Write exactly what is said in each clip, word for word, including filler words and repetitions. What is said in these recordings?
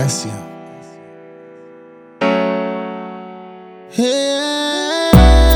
assim. Hey,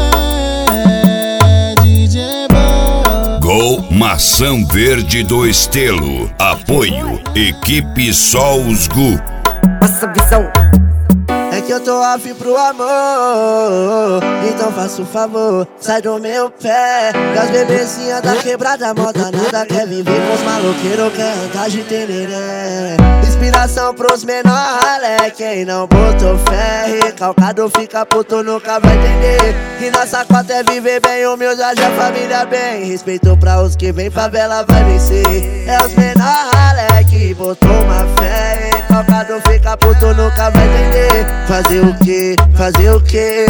D J Boy. Gol Maçã Verde do Estelo. Apoio Equipe Solsgu. Nossa visão. É que eu tô afim pro amor, então faça um favor, sai do meu pé. Que as bebezinhas da quebrada moda nada quer viver com os maloqueiros, quer andar de teneré. Inspiração pros menor ralé, quem não botou fé, recalcado fica puto, nunca vai entender. Que nossa cota é viver bem, humildade, a família bem. Respeito pra os que vem, favela vai vencer. É os menor ralé que botou uma fé, recalcado fica puto, nunca vai entender. Fazer o que? Fazer o que?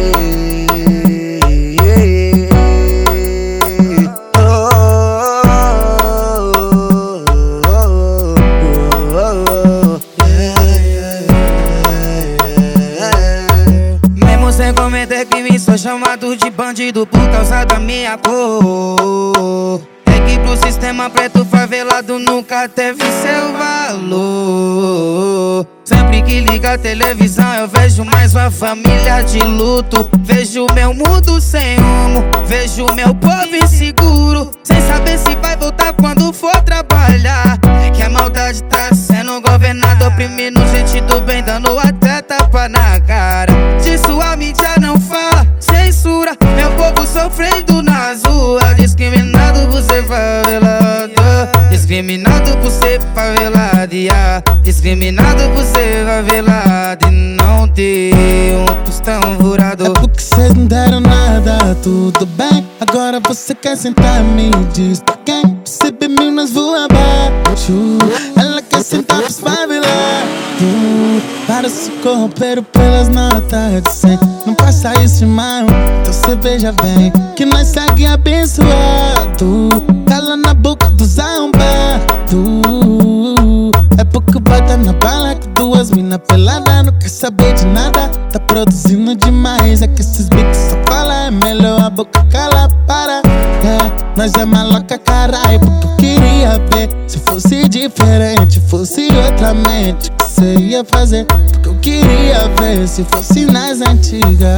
Mesmo sem cometer crime, sou chamado de bandido por causa da minha cor. É que pro sistema preto favelado nunca teve seu valor. Sempre que liga a televisão eu vejo mais uma família de luto. Vejo meu mundo sem rumo, vejo meu povo inseguro, sem saber se vai voltar quando for trabalhar. É que a maldade tá sendo governada, oprimindo gente do bem, dando até tapa na cara. Disso a mídia não fala, censura meu povo sofrendo nas ruas. Discriminado por ser favelado, discriminado por ser favelado, yeah. Discriminado por ser favelado e não ter um tostão furado. É porque cês não deram nada, tudo bem. Agora você quer sentar, me diz pra quem? Percebe Minas voa abaixo. Ela quer sentar pros favelados, para se corromper pelas notas de cem. Não passa isso, irmão, então cê veja bem que nós segue abençoado. Cala na boca dos arrombados. É porque vai dar na bala com duas mina pelada, não quer saber de nada, tá produzindo demais. É que esses bicos só falam, é melhor a boca cala, para. É, nós é maloca, caralho, porque eu queria ver se fosse diferente, fosse outra mente que cê ia fazer. Porque eu queria ver se fosse nas antigas.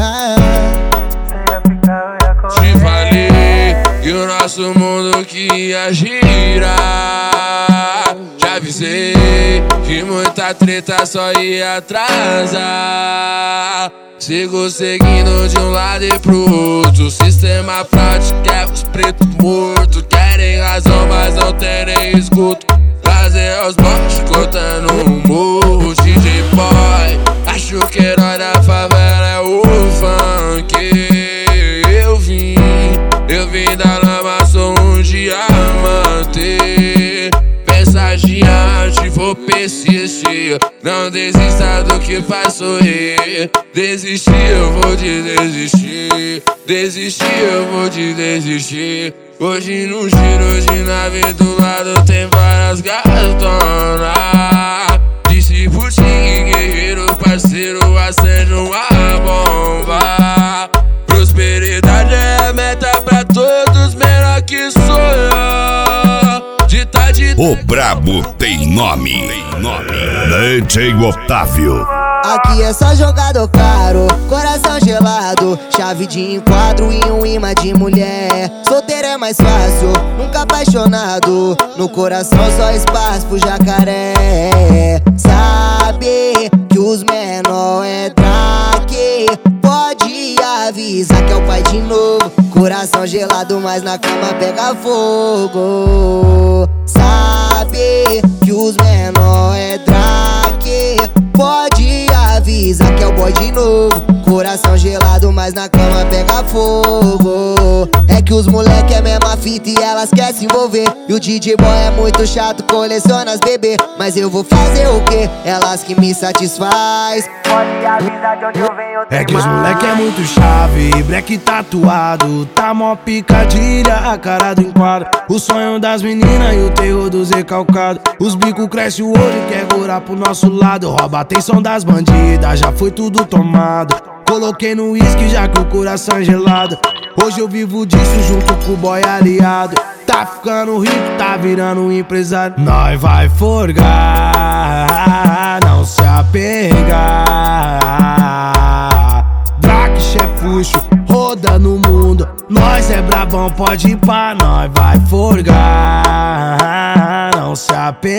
Te falei que o nosso mundo que ia girar. Já avisei que muita treta só ia atrasar. Sigo seguindo de um lado e pro outro. O sistema prático quer os pretos mortos. Querem razão, mas não tem nem escuto. Trazer os bots cortando um morro. D J Boy, acho que herói da favela é o funk. Eu vim, eu vim da lama, sou um diamante. Pensagiante, vou persistir. Não desista do que faz sorrir. Desistir, eu vou te desistir. Desistir, eu vou te desistir. Hoje no giro de nave do lado tem várias gatonas. Disse pro Ting, guerreiro, parceiro, acende uma bomba. Prosperidade é a meta pra todos, menor que sonhar. O brabo tem nome, tem nome. D J Otávio. Aqui é só jogador caro, coração gelado, chave de enquadro e um imã de mulher. Solteiro é mais fácil, nunca apaixonado, no coração só espaço pro jacaré. Sabe que os menor é traque, pode avisar que é o pai de novo. Coração gelado, mas na cama pega fogo. Sabe que os menor é traque, pode avisar que é o boy de novo. Coração gelado, mas na cama pega fogo. É que os moleque é mesma fita e elas querem se envolver. E o D J Boy é muito chato, coleciona as bebê. Mas eu vou fazer o quê? Elas que me satisfaz. Pode avisar de onde eu venho. É que os moleque é muito chave, black tatuado, tá mó picadilha, a cara do enquadro. O sonho das meninas e o terror dos recalcados. Os bicos cresce o olho e quer curar pro nosso lado. Rouba a atenção das bandidas, já foi tudo tomado. Coloquei no uísque já que o coração é gelado. Hoje eu vivo disso junto com o boy aliado. Tá ficando rico, tá virando um empresário. Nós vai forgar, não se apegar. Draque, chefuxo, roda no mundo. Nós é brabão, pode ir pra nós, vai forgar. Não se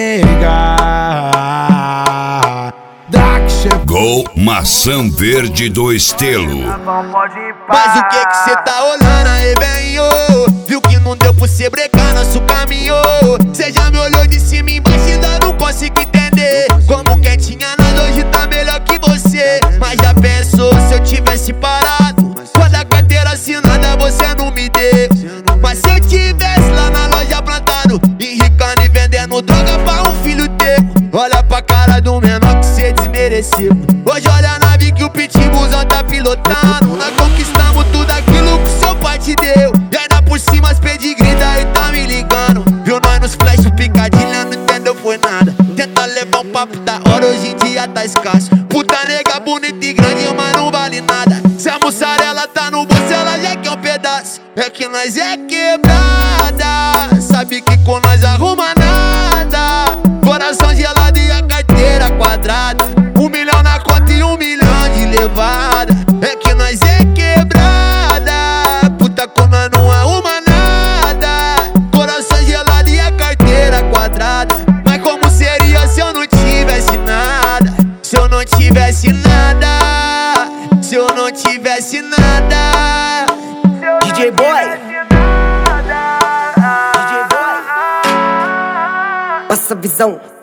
apegar. Draque, chefuxo. Gol Maçã Verde do Estelo. Mas o que que cê tá olhando aí, velho? Viu que não deu pra cê brecar nosso caminho. Cê já me olhou de cima e embaixo e ainda não consigo entender. Como quem tinha nada hoje tá melhor que você. Mas já pensou se eu tivesse parado? Quando a carteira assinada você não me deu. Mas se eu tivesse lá na loja plantado, enricando e vendendo droga pra um filho teu. Olha pra cara do menor que cê desmereceu. Hoje olha a nave que o pitbullzão tá pilotando. Nós conquistamos tudo aquilo que seu pai te deu. E ainda por cima as pedigree daí tá me ligando. Viu nós nos flash, o picadilha não entendeu foi nada. Tenta levar um papo da hora, hoje em dia tá escasso. Puta nega bonita e grande, mas não vale nada. Se a mussarela tá no bolso, ela já quer um pedaço. É que nós é quebrada, sabe que com nós arruma nada. Coração gelado e a carteira quadrada. Um milhão na conta e um milhão de levada. É que nós é quebrada, puta como nós não arruma nada. Coração gelado e a carteira quadrada. Mas como seria se eu não tivesse nada? Se eu não tivesse nada, se eu não tivesse nada. D J Boy, D J Boy, passa visão.